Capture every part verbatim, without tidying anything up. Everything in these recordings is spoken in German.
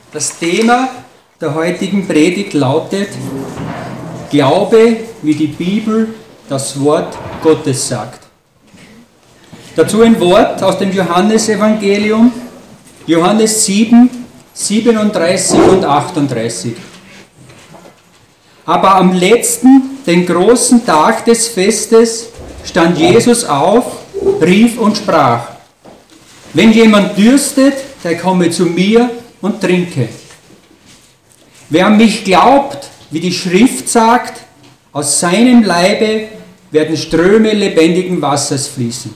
Das Thema der heutigen Predigt lautet Glaube, wie die Bibel das Wort Gottes sagt. Dazu ein Wort aus dem Johannesevangelium, Johannes sieben, siebenunddreißig und achtunddreißig. Aber am letzten, den großen Tag des Festes, stand Jesus auf, rief und sprach: Wenn jemand dürstet, der komme zu mir und trinke. Wer an mich glaubt, wie die Schrift sagt, aus seinem Leibe werden Ströme lebendigen Wassers fließen.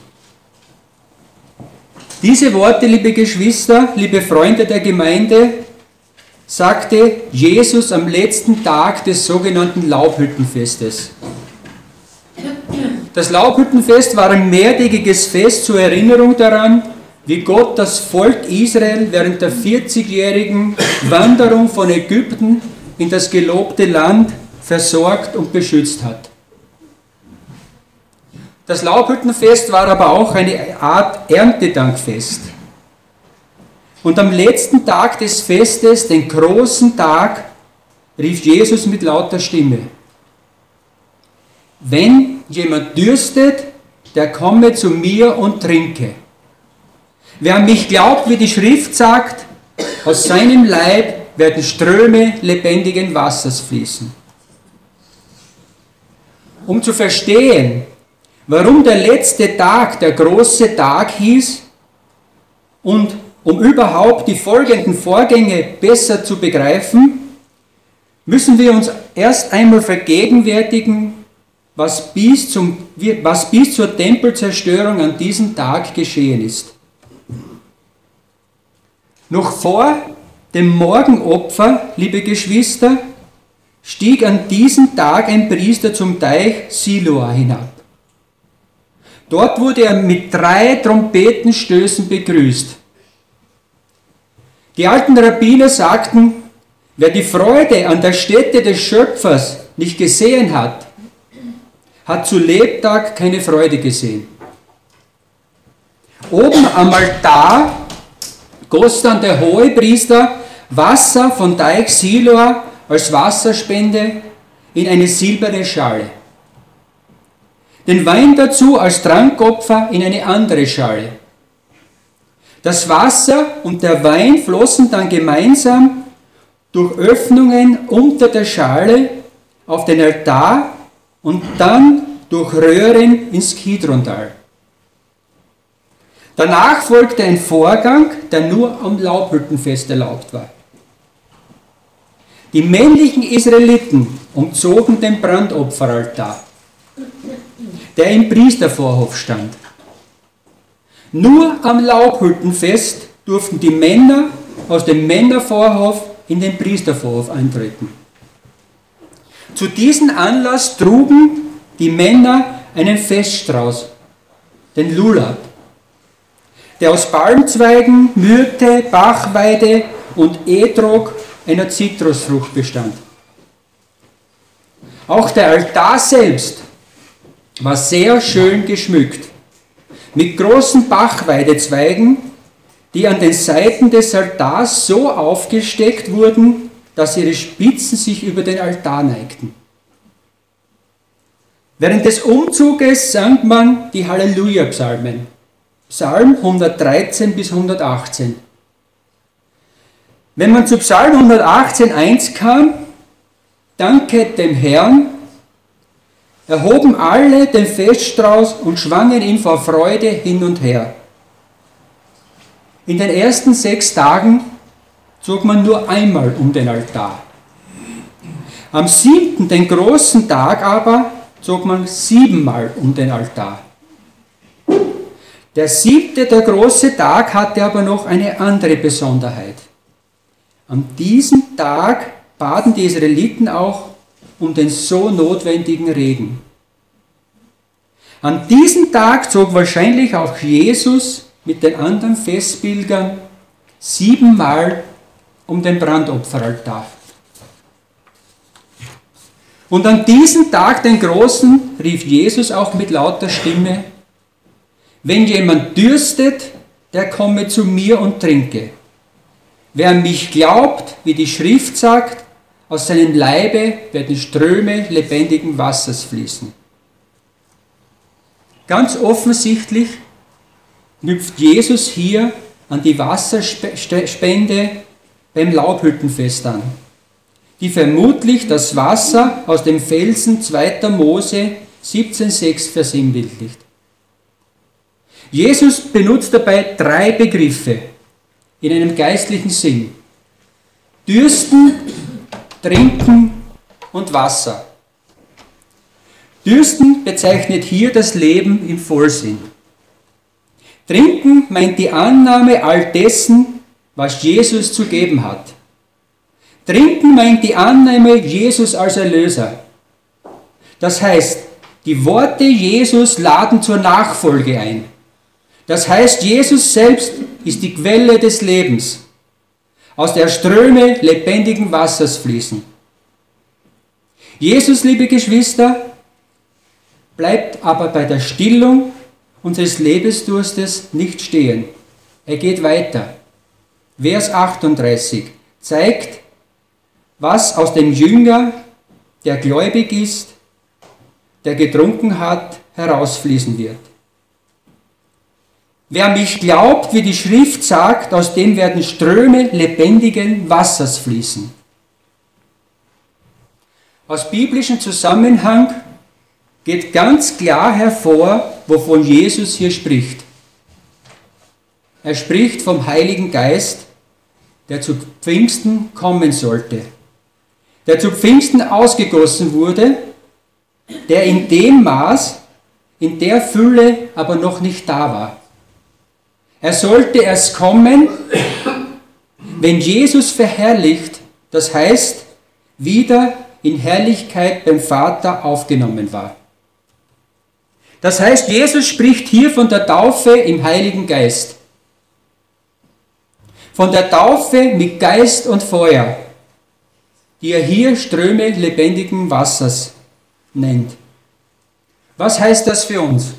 Diese Worte, liebe Geschwister, liebe Freunde der Gemeinde, sagte Jesus am letzten Tag des sogenannten Laubhüttenfestes. Das Laubhüttenfest war ein mehrtägiges Fest zur Erinnerung daran, wie Gott das Volk Israel während der vierzigjährigen Wanderung von Ägypten in das gelobte Land versorgt und beschützt hat. Das Laubhüttenfest war aber auch eine Art Erntedankfest. Und am letzten Tag des Festes, den großen Tag, rief Jesus mit lauter Stimme: Wenn jemand dürstet, der komme zu mir und trinke. Wer an mich glaubt, wie die Schrift sagt, aus seinem Leib werden Ströme lebendigen Wassers fließen. Um zu verstehen, warum der letzte Tag der große Tag hieß und um überhaupt die folgenden Vorgänge besser zu begreifen, müssen wir uns erst einmal vergegenwärtigen, was bis, zum, was bis zur Tempelzerstörung an diesem Tag geschehen ist. Noch vor dem Morgenopfer, liebe Geschwister, stieg an diesem Tag ein Priester zum Teich Siloa hinab. Dort wurde er mit drei Trompetenstößen begrüßt. Die alten Rabbiner sagten, wer die Freude an der Stätte des Schöpfers nicht gesehen hat, hat zu Lebtag keine Freude gesehen. Oben am Altar goss dann der Hohepriester Wasser von Teich Siloa als Wasserspende in eine silberne Schale. Den Wein dazu als Trankopfer in eine andere Schale. Das Wasser und der Wein flossen dann gemeinsam durch Öffnungen unter der Schale auf den Altar und dann durch Röhren ins Kidrontal. Danach folgte ein Vorgang, der nur am Laubhüttenfest erlaubt war. Die männlichen Israeliten umzogen den Brandopferaltar, der im Priestervorhof stand. Nur am Laubhüttenfest durften die Männer aus dem Männervorhof in den Priestervorhof eintreten. Zu diesem Anlass trugen die Männer einen Feststrauß, den Lulab, der aus Palmzweigen, Myrte, Bachweide und Etrog, einer Zitrusfrucht, bestand. Auch der Altar selbst war sehr schön geschmückt, mit großen Bachweidezweigen, die an den Seiten des Altars so aufgesteckt wurden, dass ihre Spitzen sich über den Altar neigten. Während des Umzuges sang man die Halleluja-Psalmen, Psalm hundertdreizehn bis hundertachtzehn. Wenn man zu Psalm hundertachtzehn eins kam, danket dem Herrn, erhoben alle den Feststrauß und schwangen ihn vor Freude hin und her. In den ersten sechs Tagen zog man nur einmal um den Altar. Am siebten, den großen Tag aber, zog man siebenmal um den Altar. Der siebte, der große Tag, hatte aber noch eine andere Besonderheit. An diesem Tag baten die Israeliten auch um den so notwendigen Regen. An diesem Tag zog wahrscheinlich auch Jesus mit den anderen Festpilgern siebenmal um den Brandopferaltar. Und an diesem Tag, den großen, rief Jesus auch mit lauter Stimme: Wenn jemand dürstet, der komme zu mir und trinke. wer an mich glaubt, wie die Schrift sagt, aus seinem Leibe werden Ströme lebendigen Wassers fließen. Ganz offensichtlich knüpft Jesus hier an die Wasserspende beim Laubhüttenfest an, die vermutlich das Wasser aus dem Felsen zweiter Mose siebzehn sechs versinnbildlicht. Jesus benutzt dabei drei Begriffe in einem geistlichen Sinn: Dürsten, Trinken und Wasser. Dürsten bezeichnet hier das Leben im Vollsinn. Trinken meint die Annahme all dessen, was Jesus zu geben hat. Trinken meint die Annahme Jesus als Erlöser. Das heißt, die Worte Jesus laden zur Nachfolge ein. Das heißt, Jesus selbst ist die Quelle des Lebens, aus der Ströme lebendigen Wassers fließen. Jesus, liebe Geschwister, bleibt aber bei der Stillung unseres Lebensdurstes nicht stehen. Er geht weiter. Vers achtunddreißig zeigt, was aus dem Jünger, der gläubig ist, der getrunken hat, herausfließen wird. Wer mich glaubt, wie die Schrift sagt, aus dem werden Ströme lebendigen Wassers fließen. Aus biblischem Zusammenhang geht ganz klar hervor, wovon Jesus hier spricht. Er spricht vom Heiligen Geist, der zu Pfingsten kommen sollte, der zu Pfingsten ausgegossen wurde, der in dem Maß, in der Fülle aber noch nicht da war. Er sollte erst kommen, wenn Jesus verherrlicht, das heißt, wieder in Herrlichkeit beim Vater aufgenommen war. Das heißt, Jesus spricht hier von der Taufe im Heiligen Geist. Von der Taufe mit Geist und Feuer, die er hier Ströme lebendigen Wassers nennt. Was heißt das für uns?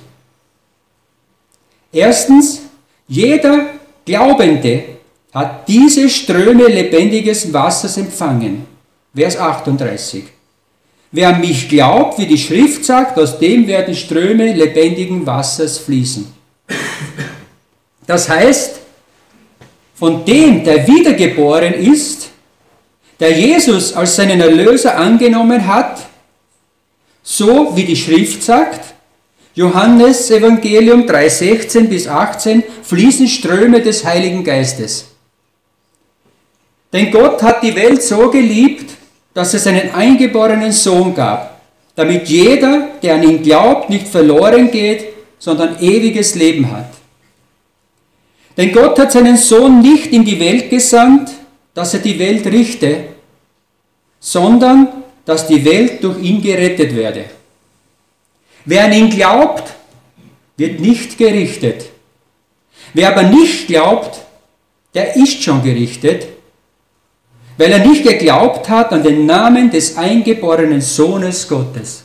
Erstens, jeder Glaubende hat diese Ströme lebendiges Wassers empfangen. Vers achtunddreißig. Wer an mich glaubt, wie die Schrift sagt, aus dem werden Ströme lebendigen Wassers fließen. Das heißt, von dem, der wiedergeboren ist, der Jesus als seinen Erlöser angenommen hat, so wie die Schrift sagt, Johannes Evangelium drei sechzehn bis achtzehn, fließen Ströme des Heiligen Geistes. Denn Gott hat die Welt so geliebt, dass es einen eingeborenen Sohn gab, damit jeder, der an ihn glaubt, nicht verloren geht, sondern ewiges Leben hat. Denn Gott hat seinen Sohn nicht in die Welt gesandt, dass er die Welt richte, sondern dass die Welt durch ihn gerettet werde. Wer an ihn glaubt, wird nicht gerichtet. Wer aber nicht glaubt, der ist schon gerichtet, weil er nicht geglaubt hat an den Namen des eingeborenen Sohnes Gottes.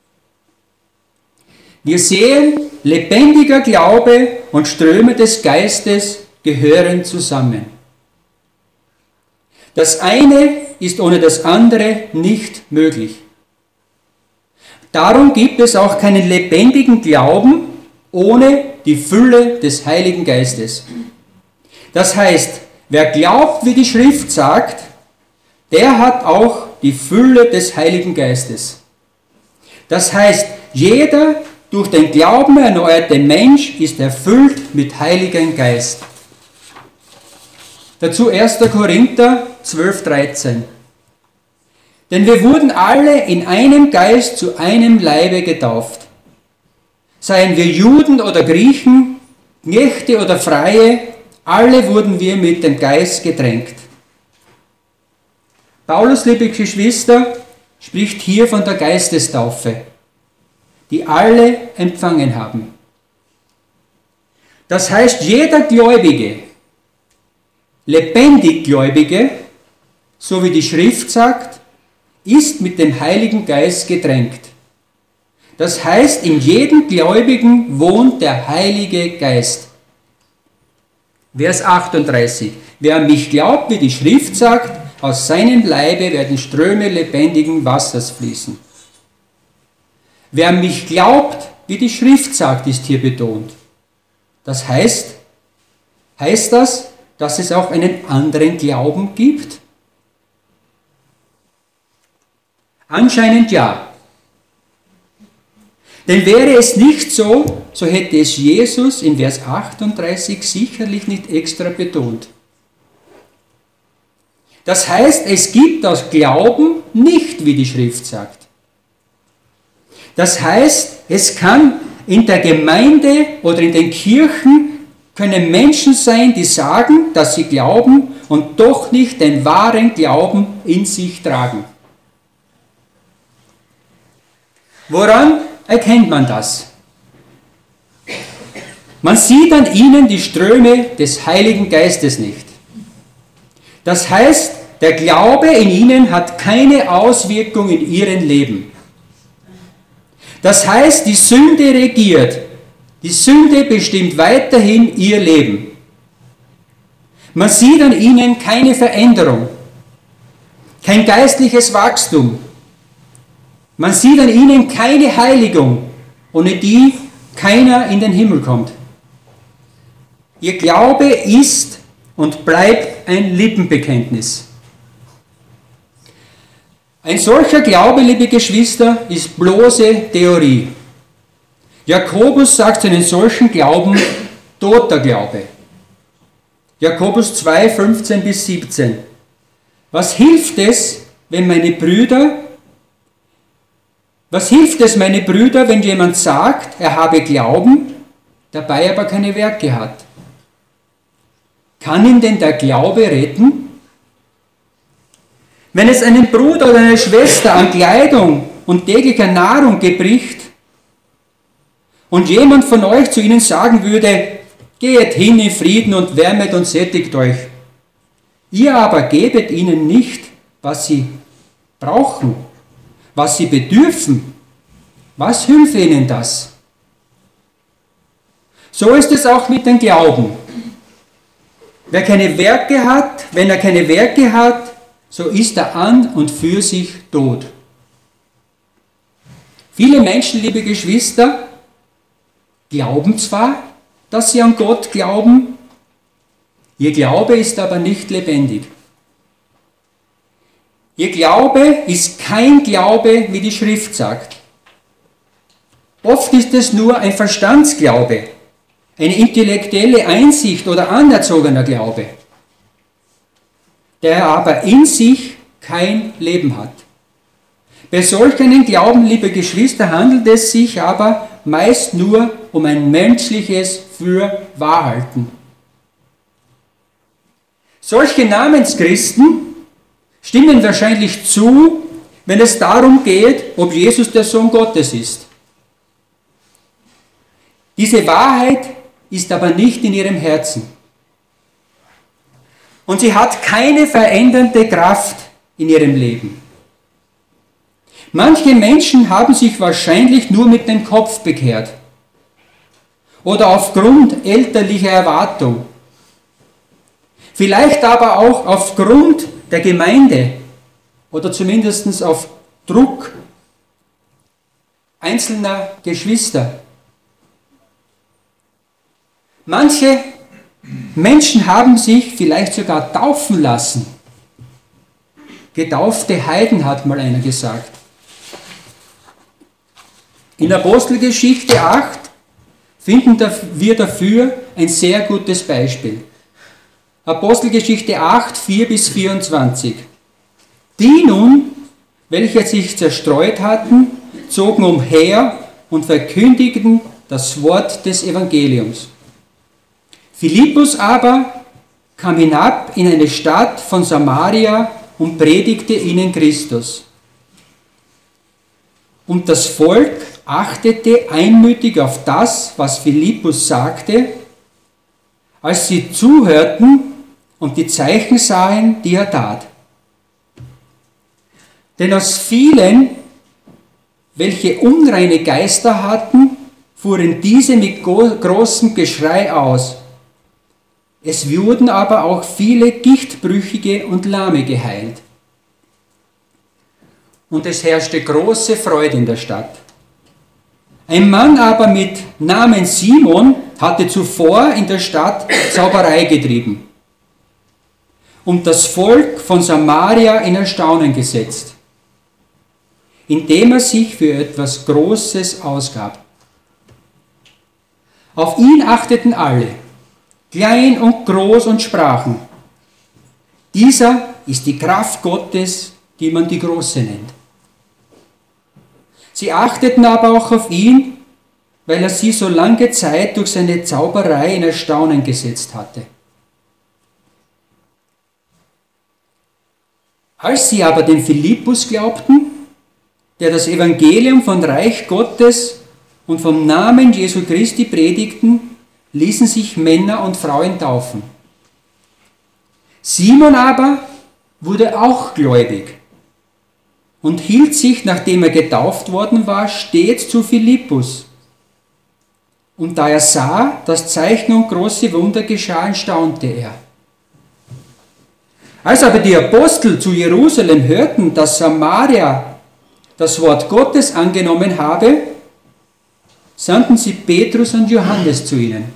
Wir sehen, lebendiger Glaube und Ströme des Geistes gehören zusammen. Das eine ist ohne das andere nicht möglich. Darum gibt es auch keinen lebendigen Glauben ohne die Fülle des Heiligen Geistes. Das heißt, wer glaubt, wie die Schrift sagt, der hat auch die Fülle des Heiligen Geistes. Das heißt, jeder durch den Glauben erneuerte Mensch ist erfüllt mit Heiligem Geist. Dazu erster Korinther zwölf dreizehn. Denn wir wurden alle in einem Geist zu einem Leibe getauft. Seien wir Juden oder Griechen, Knechte oder Freie, alle wurden wir mit dem Geist gedrängt. Paulus, liebe Geschwister, spricht hier von der Geistestaufe, die alle empfangen haben. Das heißt, jeder Gläubige, lebendig Gläubige, so wie die Schrift sagt, ist mit dem Heiligen Geist gedrängt. Das heißt, in jedem Gläubigen wohnt der Heilige Geist. Vers achtunddreißig. Wer an mich glaubt, wie die Schrift sagt, aus seinem Leibe werden Ströme lebendigen Wassers fließen. Wer an mich glaubt, wie die Schrift sagt, ist hier betont. Das heißt, heißt das, dass es auch einen anderen Glauben gibt? Anscheinend ja. Denn wäre es nicht so, so hätte es Jesus in Vers achtunddreißig sicherlich nicht extra betont. Das heißt, es gibt das Glauben nicht, wie die Schrift sagt. Das heißt, es kann in der Gemeinde oder in den Kirchen können Menschen sein, die sagen, dass sie glauben und doch nicht den wahren Glauben in sich tragen. Woran erkennt man das? Man sieht an ihnen die Ströme des Heiligen Geistes nicht. Das heißt, der Glaube in ihnen hat keine Auswirkung in ihrem Leben. Das heißt, die Sünde regiert. Die Sünde bestimmt weiterhin ihr Leben. Man sieht an ihnen keine Veränderung, kein geistliches Wachstum. Man sieht an ihnen keine Heiligung, ohne die keiner in den Himmel kommt. Ihr Glaube ist und bleibt ein Lippenbekenntnis. Ein solcher Glaube, liebe Geschwister, ist bloße Theorie. Jakobus sagt zu einem solchen Glauben toter Glaube. Jakobus zwei, fünfzehn bis siebzehn. Was hilft es, wenn meine Brüder, was hilft es, meine Brüder, wenn jemand sagt, er habe Glauben, dabei aber keine Werke hat? Kann ihn denn der Glaube retten? Wenn es einen Bruder oder eine Schwester an Kleidung und täglicher Nahrung gebricht und jemand von euch zu ihnen sagen würde, geht hin in Frieden und wärmet und sättigt euch, ihr aber gebet ihnen nicht, was sie brauchen, was sie bedürfen, was hilft ihnen das? So ist es auch mit dem Glauben. Wer keine Werke hat, wenn er keine Werke hat, so ist er an und für sich tot. Viele Menschen, liebe Geschwister, glauben zwar, dass sie an Gott glauben, ihr Glaube ist aber nicht lebendig. Ihr Glaube ist kein Glaube, wie die Schrift sagt. Oft ist es nur ein Verstandsglaube, eine intellektuelle Einsicht oder anerzogener Glaube, der aber in sich kein Leben hat. Bei solchen Glauben, liebe Geschwister, handelt es sich aber meist nur um ein menschliches Fürwahrhalten. Solche Namenschristen stimmen wahrscheinlich zu, wenn es darum geht, ob Jesus der Sohn Gottes ist. Diese Wahrheit ist aber nicht in ihrem Herzen. Und sie hat keine verändernde Kraft in ihrem Leben. Manche Menschen haben sich wahrscheinlich nur mit dem Kopf bekehrt oder aufgrund elterlicher Erwartung. Vielleicht aber auch aufgrund der Gemeinde oder zumindest auf Druck einzelner Geschwister. Manche Menschen haben sich vielleicht sogar taufen lassen. Getaufte Heiden, hat mal einer gesagt. In Apostelgeschichte acht finden wir dafür ein sehr gutes Beispiel. Apostelgeschichte acht, vier bis vierundzwanzig. Die nun, welche sich zerstreut hatten, zogen umher und verkündigten das Wort des Evangeliums. Philippus aber kam hinab in eine Stadt von Samaria und predigte ihnen Christus. Und das Volk achtete einmütig auf das, was Philippus sagte, als sie zuhörten und die Zeichen sahen, die er tat. Denn aus vielen, welche unreine Geister hatten, fuhren diese mit großem Geschrei aus. Es wurden aber auch viele Gichtbrüchige und Lahme geheilt. Und es herrschte große Freude in der Stadt. Ein Mann aber mit Namen Simon hatte zuvor in der Stadt Zauberei getrieben und das Volk von Samaria in Erstaunen gesetzt, indem er sich für etwas Großes ausgab. Auf ihn achteten alle, klein und groß, und sprachen: Dieser ist die Kraft Gottes, die man die Große nennt. Sie achteten aber auch auf ihn, weil er sie so lange Zeit durch seine Zauberei in Erstaunen gesetzt hatte. Als sie aber den Philippus glaubten, der das Evangelium von Reich Gottes und vom Namen Jesu Christi predigten, ließen sich Männer und Frauen taufen. Simon aber wurde auch gläubig und hielt sich, nachdem er getauft worden war, stets zu Philippus. Und da er sah, dass Zeichen und große Wunder geschahen, staunte er. Als aber die Apostel zu Jerusalem hörten, dass Samaria das Wort Gottes angenommen habe, sandten sie Petrus und Johannes zu ihnen.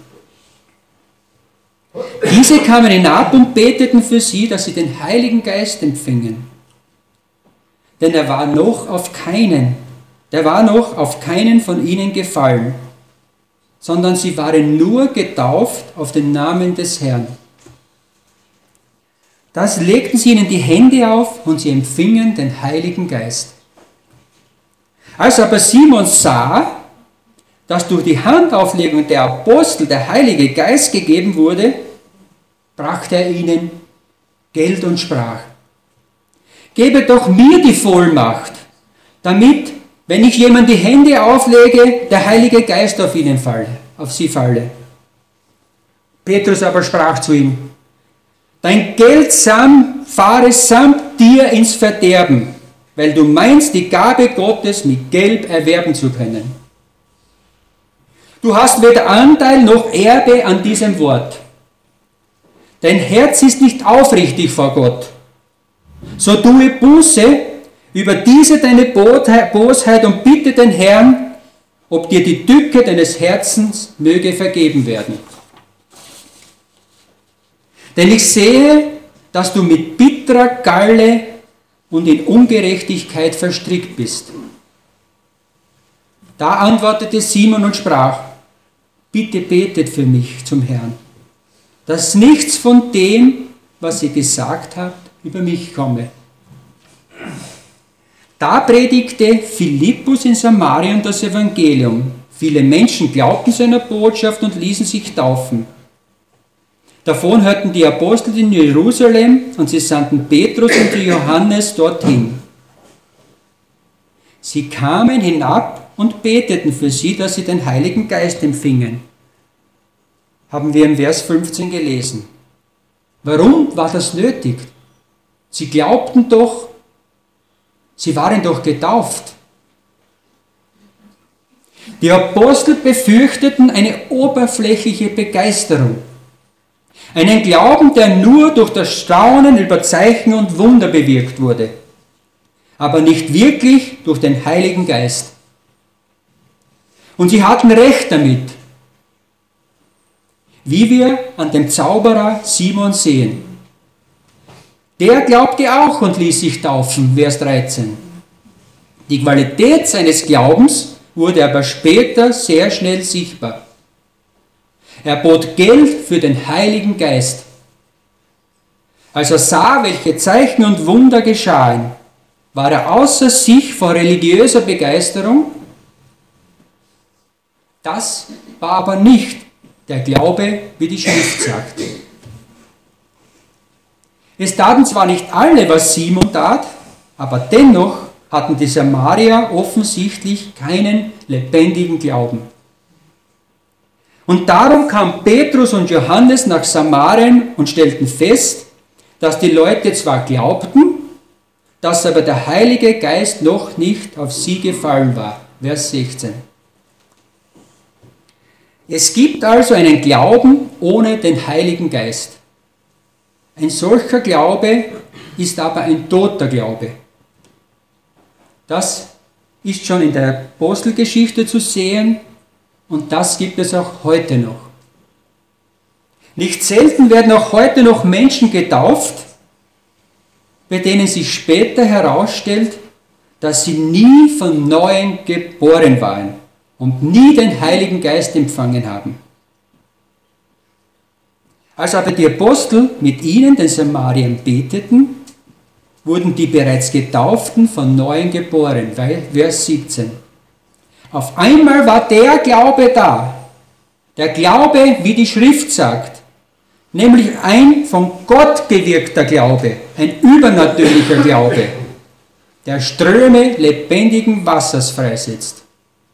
Diese kamen hinab und beteten für sie, dass sie den Heiligen Geist empfingen. Denn er war noch auf keinen, der war noch auf keinen von ihnen gefallen, sondern sie waren nur getauft auf den Namen des Herrn. Das legten sie ihnen die Hände auf und sie empfingen den Heiligen Geist. Als aber Simon sah, dass durch die Handauflegung der Apostel der Heilige Geist gegeben wurde, brachte er ihnen Geld und sprach: Gebe doch mir die Vollmacht, damit, wenn ich jemand die Hände auflege, der Heilige Geist auf ihnen falle, auf sie falle. Petrus aber sprach zu ihm: Dein Geld sam, fahre samt dir ins Verderben, weil du meinst, die Gabe Gottes mit Geld erwerben zu können. Du hast weder Anteil noch Erbe an diesem Wort. Dein Herz ist nicht aufrichtig vor Gott. So tue Buße über diese deine Bosheit und bitte den Herrn, ob dir die Tücke deines Herzens möge vergeben werden. Denn ich sehe, dass du mit bitterer Galle und in Ungerechtigkeit verstrickt bist. Da antwortete Simon und sprach: Bitte betet für mich zum Herrn, dass nichts von dem, was ihr gesagt habt, über mich komme. Da predigte Philippus in Samarien das Evangelium. Viele Menschen glaubten seiner Botschaft und ließen sich taufen. Davon hörten die Apostel in Jerusalem und sie sandten Petrus und Johannes dorthin. Sie kamen hinab und beteten für sie, dass sie den Heiligen Geist empfingen. Haben wir im Vers fünfzehn gelesen. Warum war das nötig? Sie glaubten doch, sie waren doch getauft. Die Apostel befürchteten eine oberflächliche Begeisterung. Einen Glauben, der nur durch das Staunen über Zeichen und Wunder bewirkt wurde, aber nicht wirklich durch den Heiligen Geist. Und sie hatten recht damit, wie wir an dem Zauberer Simon sehen. Der glaubte auch und ließ sich taufen, Vers dreizehn. Die Qualität seines Glaubens wurde aber später sehr schnell sichtbar. Er bot Geld für den Heiligen Geist. Als er sah, welche Zeichen und Wunder geschahen, war er außer sich vor religiöser Begeisterung. Das war aber nicht der Glaube, wie die Schrift sagt. Es taten zwar nicht alle, was Simon tat, aber dennoch hatten die Samarier offensichtlich keinen lebendigen Glauben. Und darum kamen Petrus und Johannes nach Samarien und stellten fest, dass die Leute zwar glaubten, dass aber der Heilige Geist noch nicht auf sie gefallen war. Vers sechzehn. Es gibt also einen Glauben ohne den Heiligen Geist. Ein solcher Glaube ist aber ein toter Glaube. Das ist schon in der Apostelgeschichte zu sehen und das gibt es auch heute noch. Nicht selten werden auch heute noch Menschen getauft, bei denen sich später herausstellt, dass sie nie von Neuem geboren waren und nie den Heiligen Geist empfangen haben. Als aber die Apostel mit ihnen, den Samariern, beteten, wurden die bereits Getauften von Neuem geboren. Vers siebzehn. Auf einmal war der Glaube da. Der Glaube, wie die Schrift sagt, nämlich ein von Gott gewirkter Glaube, ein übernatürlicher Glaube, der Ströme lebendigen Wassers freisetzt.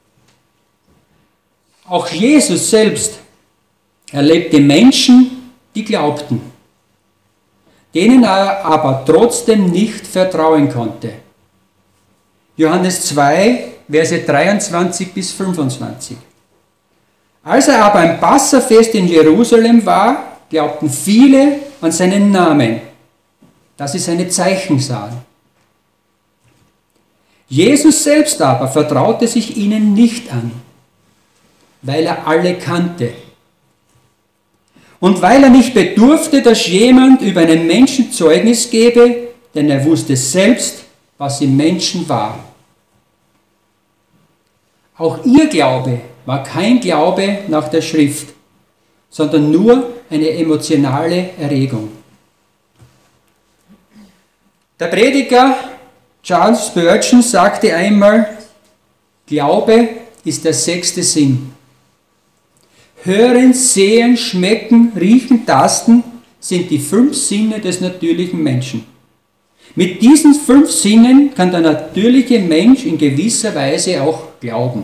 Auch Jesus selbst erlebte Menschen, die glaubten, denen er aber trotzdem nicht vertrauen konnte. Johannes zwei, Verse dreiundzwanzig bis fünfundzwanzig. Als er aber am Passafest in Jerusalem war, glaubten viele an seinen Namen, dass sie seine Zeichen sahen. Jesus selbst aber vertraute sich ihnen nicht an, weil er alle kannte. Und weil er nicht bedurfte, dass jemand über einen Menschen Zeugnis gebe, denn er wusste selbst, was im Menschen war. Auch ihr Glaube war kein Glaube nach der Schrift, sondern nur eine emotionale Erregung. Der Prediger Charles Spurgeon sagte einmal, Glaube ist der sechste Sinn. Hören, sehen, schmecken, riechen, tasten sind die fünf Sinne des natürlichen Menschen. Mit diesen fünf Sinnen kann der natürliche Mensch in gewisser Weise auch glauben.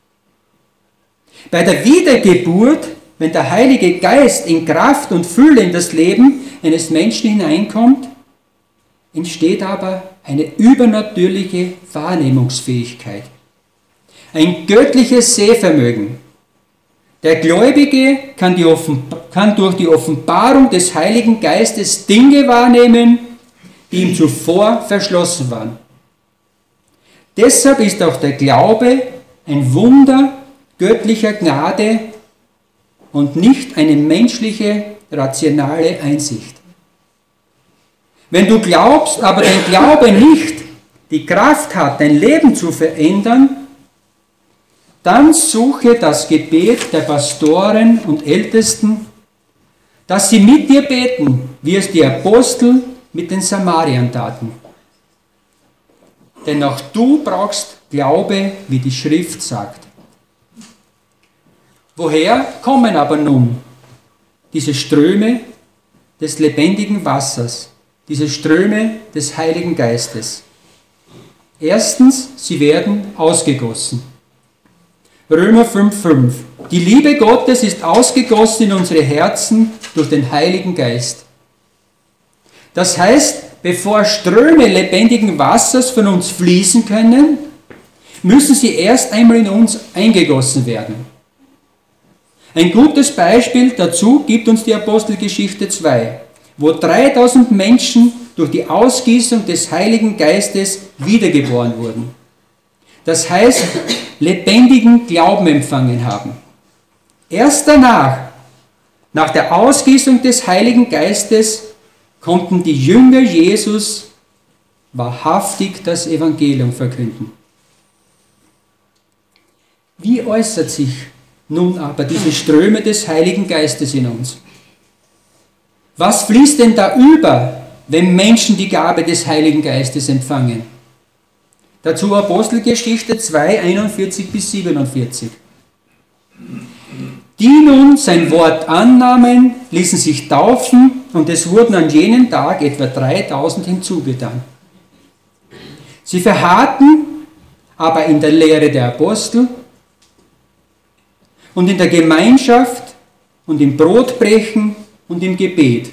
Bei der Wiedergeburt, wenn der Heilige Geist in Kraft und Fülle in das Leben eines Menschen hineinkommt, entsteht aber eine übernatürliche Wahrnehmungsfähigkeit, ein göttliches Sehvermögen. Der Gläubige kann, die kann durch die Offenbarung des Heiligen Geistes Dinge wahrnehmen, die ihm zuvor verschlossen waren. Deshalb ist auch der Glaube ein Wunder göttlicher Gnade und nicht eine menschliche, rationale Einsicht. Wenn du glaubst, aber dein Glaube nicht die Kraft hat, dein Leben zu verändern, dann suche das Gebet der Pastoren und Ältesten, dass sie mit dir beten, wie es die Apostel mit den Samariern taten. Denn auch du brauchst Glaube, wie die Schrift sagt. Woher kommen aber nun diese Ströme des lebendigen Wassers, diese Ströme des Heiligen Geistes? Erstens, sie werden ausgegossen. Römer fünf fünf. Die Liebe Gottes ist ausgegossen in unsere Herzen durch den Heiligen Geist. Das heißt, bevor Ströme lebendigen Wassers von uns fließen können, müssen sie erst einmal in uns eingegossen werden. Ein gutes Beispiel dazu gibt uns die Apostelgeschichte zwei, wo dreitausend Menschen durch die Ausgießung des Heiligen Geistes wiedergeboren wurden. Das heißt, lebendigen Glauben empfangen haben. Erst danach, nach der Ausgießung des Heiligen Geistes, konnten die Jünger Jesus wahrhaftig das Evangelium verkünden. Wie äußert sich nun aber diese Ströme des Heiligen Geistes in uns? Was fließt denn da über, wenn Menschen die Gabe des Heiligen Geistes empfangen? Dazu Apostelgeschichte zwei, einundvierzig bis siebenundvierzig. Die nun sein Wort annahmen, ließen sich taufen und es wurden an jenem Tag etwa dreitausend hinzugetan. Sie verharrten aber in der Lehre der Apostel und in der Gemeinschaft und im Brotbrechen und im Gebet.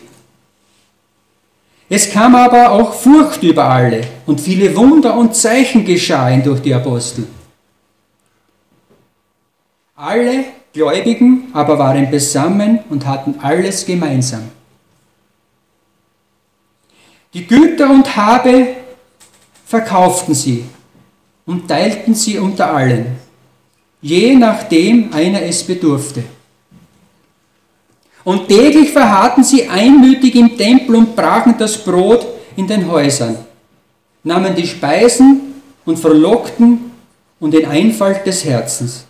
Es kam aber auch Furcht über alle und viele Wunder und Zeichen geschahen durch die Apostel. Alle Gläubigen aber waren beisammen und hatten alles gemeinsam. Die Güter und Habe verkauften sie und teilten sie unter allen, je nachdem einer es bedurfte. Und täglich verharrten sie einmütig im Tempel und brachen das Brot in den Häusern, nahmen die Speisen und verlockten und den Einfalt des Herzens.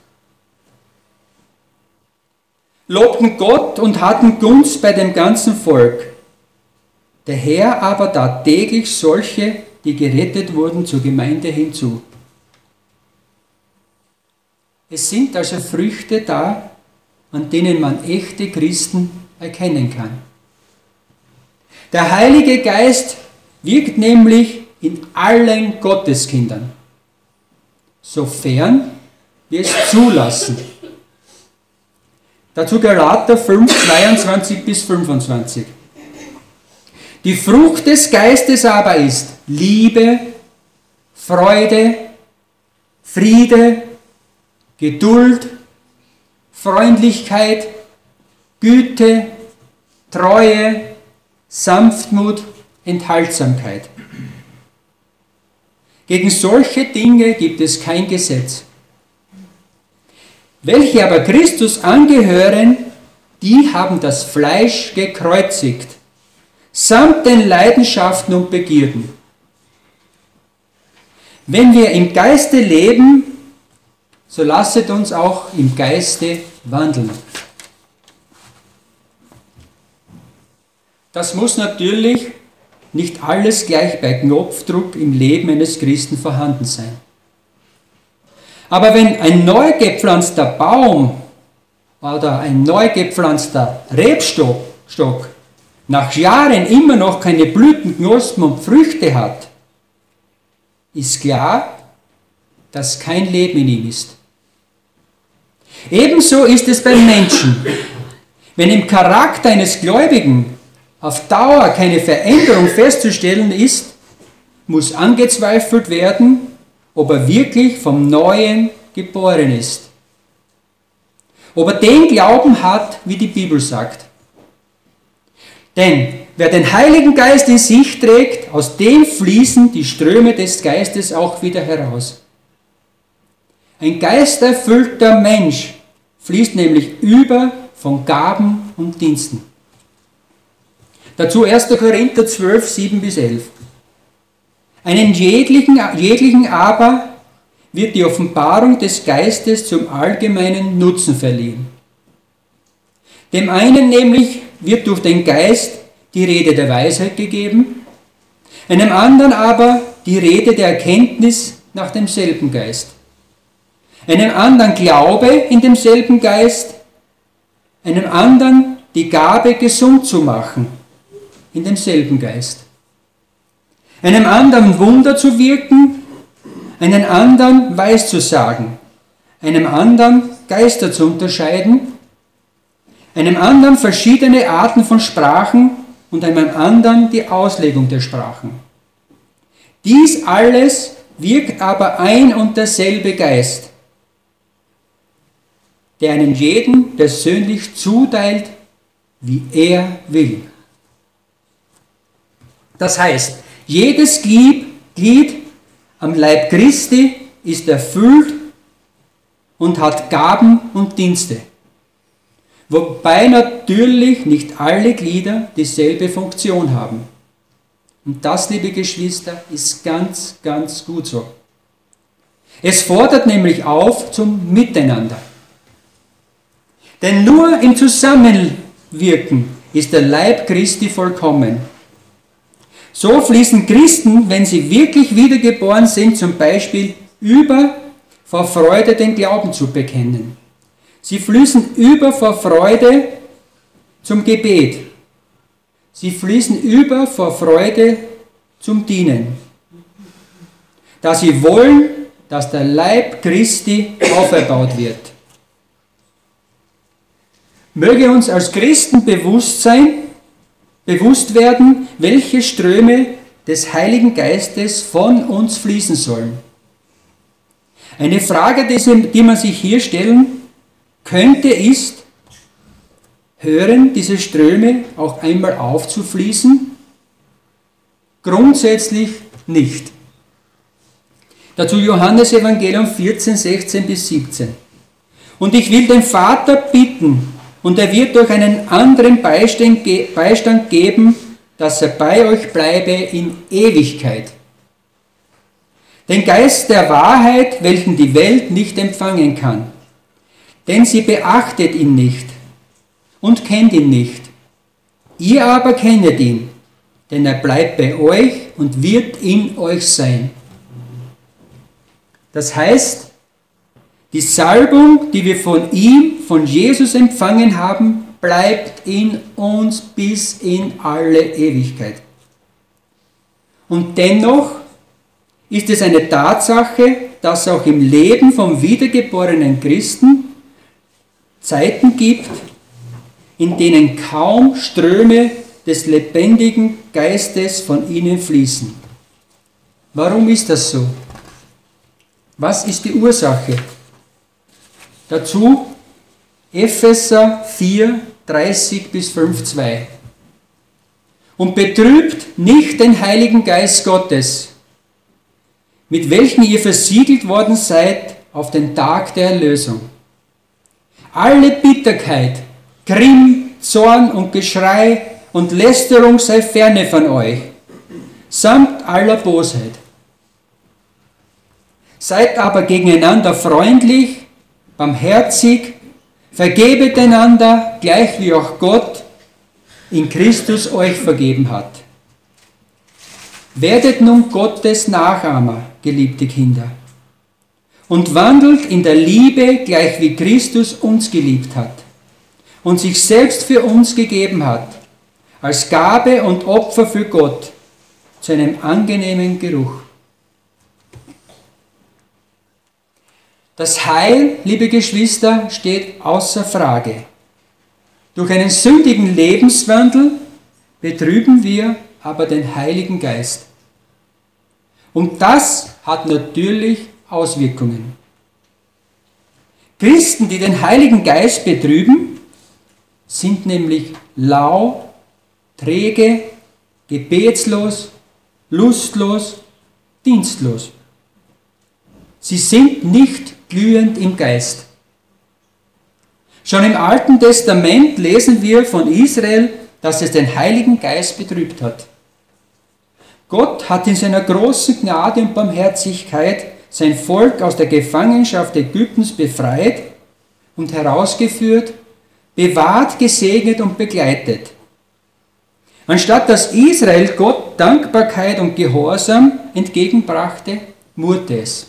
Lobten Gott und hatten Gunst bei dem ganzen Volk. Der Herr aber tat täglich solche, die gerettet wurden, zur Gemeinde hinzu. Es sind also Früchte da, an denen man echte Christen erkennen kann. Der Heilige Geist wirkt nämlich in allen Gotteskindern, sofern wir es zulassen. Dazu Galater fünf, zweiundzwanzig bis fünfundzwanzig. Die Frucht des Geistes aber ist Liebe, Freude, Friede, Geduld, Freundlichkeit, Güte, Treue, Sanftmut, Enthaltsamkeit. Gegen solche Dinge gibt es kein Gesetz. Welche aber Christus angehören, die haben das Fleisch gekreuzigt, samt den Leidenschaften und Begierden. Wenn wir im Geiste leben, so lasset uns auch im Geiste wandeln. Das muss natürlich nicht alles gleich bei Knopfdruck im Leben eines Christen vorhanden sein. Aber wenn ein neu gepflanzter Baum oder ein neu gepflanzter Rebstock Stock, nach Jahren immer noch keine Blüten, Knospen und Früchte hat, ist klar, dass kein Leben in ihm ist. Ebenso ist es beim Menschen. Wenn im Charakter eines Gläubigen auf Dauer keine Veränderung festzustellen ist, muss angezweifelt werden, ob er wirklich vom Neuen geboren ist. Ob er den Glauben hat, wie die Bibel sagt. Denn wer den Heiligen Geist in sich trägt, aus dem fließen die Ströme des Geistes auch wieder heraus. Ein geisterfüllter Mensch fließt nämlich über von Gaben und Diensten. Dazu erster Korinther zwölf, sieben bis elf. Einen jeglichen, jeglichen aber wird die Offenbarung des Geistes zum allgemeinen Nutzen verliehen. Dem einen nämlich wird durch den Geist die Rede der Weisheit gegeben, einem anderen aber die Rede der Erkenntnis nach demselben Geist, einem anderen Glaube in demselben Geist, einem anderen die Gabe gesund zu machen in demselben Geist, einem anderen Wunder zu wirken, einen anderen Weis zu sagen, einem anderen Geister zu unterscheiden, einem anderen verschiedene Arten von Sprachen und einem anderen die Auslegung der Sprachen. Dies alles wirkt aber ein und derselbe Geist, der einen jeden persönlich zuteilt, wie er will. Das heißt, jedes Glied am Leib Christi ist erfüllt und hat Gaben und Dienste. Wobei natürlich nicht alle Glieder dieselbe Funktion haben. Und das, liebe Geschwister, ist ganz, ganz gut so. Es fordert nämlich auf zum Miteinander. Denn nur im Zusammenwirken ist der Leib Christi vollkommen. So fließen Christen, wenn sie wirklich wiedergeboren sind, zum Beispiel über vor Freude den Glauben zu bekennen. Sie fließen über vor Freude zum Gebet. Sie fließen über vor Freude zum Dienen. Da sie wollen, dass der Leib Christi auferbaut wird. Möge uns als Christen bewusst sein, bewusst werden, welche Ströme des Heiligen Geistes von uns fließen sollen. Eine Frage, die man sich hier stellen Könnte ist, hören diese Ströme auch einmal aufzufließen? Grundsätzlich nicht. Dazu Johannes Evangelium vierzehn, sechzehn bis siebzehn. Und ich will den Vater bitten, und er wird euch einen anderen Beistand, Beistand geben, dass er bei euch bleibe in Ewigkeit. Den Geist der Wahrheit, welchen die Welt nicht empfangen kann. Denn sie beachtet ihn nicht und kennt ihn nicht. Ihr aber kennet ihn, denn er bleibt bei euch und wird in euch sein. Das heißt, die Salbung, die wir von ihm, von Jesus empfangen haben, bleibt in uns bis in alle Ewigkeit. Und dennoch ist es eine Tatsache, dass auch im Leben vom wiedergeborenen Christen Zeiten gibt, in denen kaum Ströme des lebendigen Geistes von ihnen fließen. Warum ist das so? Was ist die Ursache? Dazu Epheser vier, dreißig bis fünf, zwei. Und betrübt nicht den Heiligen Geist Gottes, mit welchem ihr versiegelt worden seid auf den Tag der Erlösung. Alle Bitterkeit, Grimm, Zorn und Geschrei und Lästerung sei ferne von euch, samt aller Bosheit. Seid aber gegeneinander freundlich, barmherzig, vergebet einander, gleich wie auch Gott in Christus euch vergeben hat. Werdet nun Gottes Nachahmer, geliebte Kinder, und wandelt in der Liebe, gleich wie Christus uns geliebt hat und sich selbst für uns gegeben hat, als Gabe und Opfer für Gott, zu einem angenehmen Geruch. Das Heil, liebe Geschwister, steht außer Frage. Durch einen sündigen Lebenswandel betrüben wir aber den Heiligen Geist. Und das hat natürlich Auswirkungen. Christen, die den Heiligen Geist betrüben, sind nämlich lau, träge, gebetslos, lustlos, dienstlos. Sie sind nicht glühend im Geist. Schon im Alten Testament lesen wir von Israel, dass es den Heiligen Geist betrübt hat. Gott hat in seiner großen Gnade und Barmherzigkeit sein Volk aus der Gefangenschaft Ägyptens befreit und herausgeführt, bewahrt, gesegnet und begleitet. Anstatt dass Israel Gott Dankbarkeit und Gehorsam entgegenbrachte, murrte es.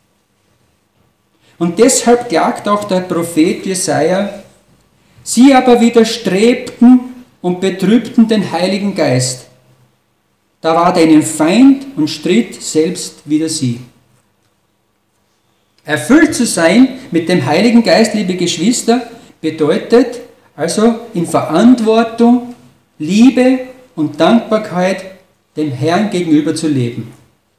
Und deshalb klagt auch der Prophet Jesaja: Sie aber widerstrebten und betrübten den Heiligen Geist. Da ward er ihnen Feind und stritt selbst wider sie. Erfüllt zu sein mit dem Heiligen Geist, liebe Geschwister, bedeutet also in Verantwortung, Liebe und Dankbarkeit dem Herrn gegenüber zu leben.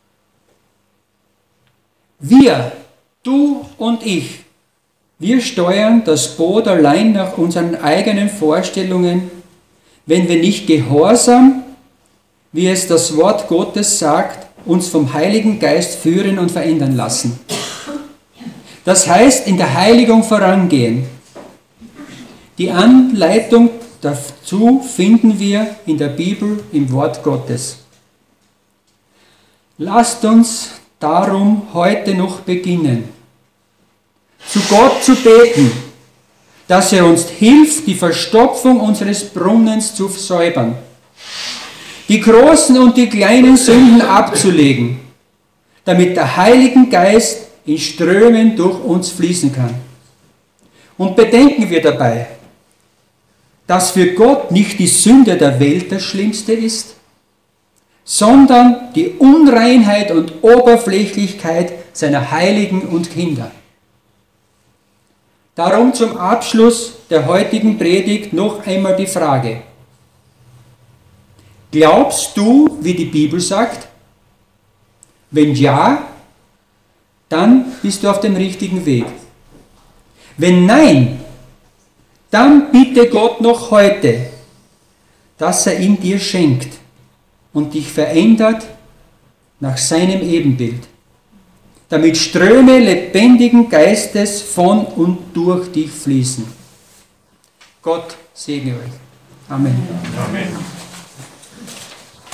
Wir, du und ich, wir steuern das Boot allein nach unseren eigenen Vorstellungen, wenn wir nicht gehorsam, wie es das Wort Gottes sagt, uns vom Heiligen Geist führen und verändern lassen. Das heißt, in der Heiligung vorangehen. Die Anleitung dazu finden wir in der Bibel im Wort Gottes. Lasst uns darum heute noch beginnen, zu Gott zu beten, dass er uns hilft, die Verstopfung unseres Brunnens zu säubern, die großen und die kleinen Sünden abzulegen, damit der Heilige Geist in Strömen durch uns fließen kann. Und bedenken wir dabei, dass für Gott nicht die Sünde der Welt das Schlimmste ist, sondern die Unreinheit und Oberflächlichkeit seiner Heiligen und Kinder. Darum zum Abschluss der heutigen Predigt noch einmal die Frage: Glaubst du, wie die Bibel sagt? Wenn ja, dann bist du auf dem richtigen Weg. Wenn nein, dann bitte Gott noch heute, dass er ihn dir schenkt und dich verändert nach seinem Ebenbild, damit Ströme lebendigen Geistes von und durch dich fließen. Gott segne euch. Amen. Amen.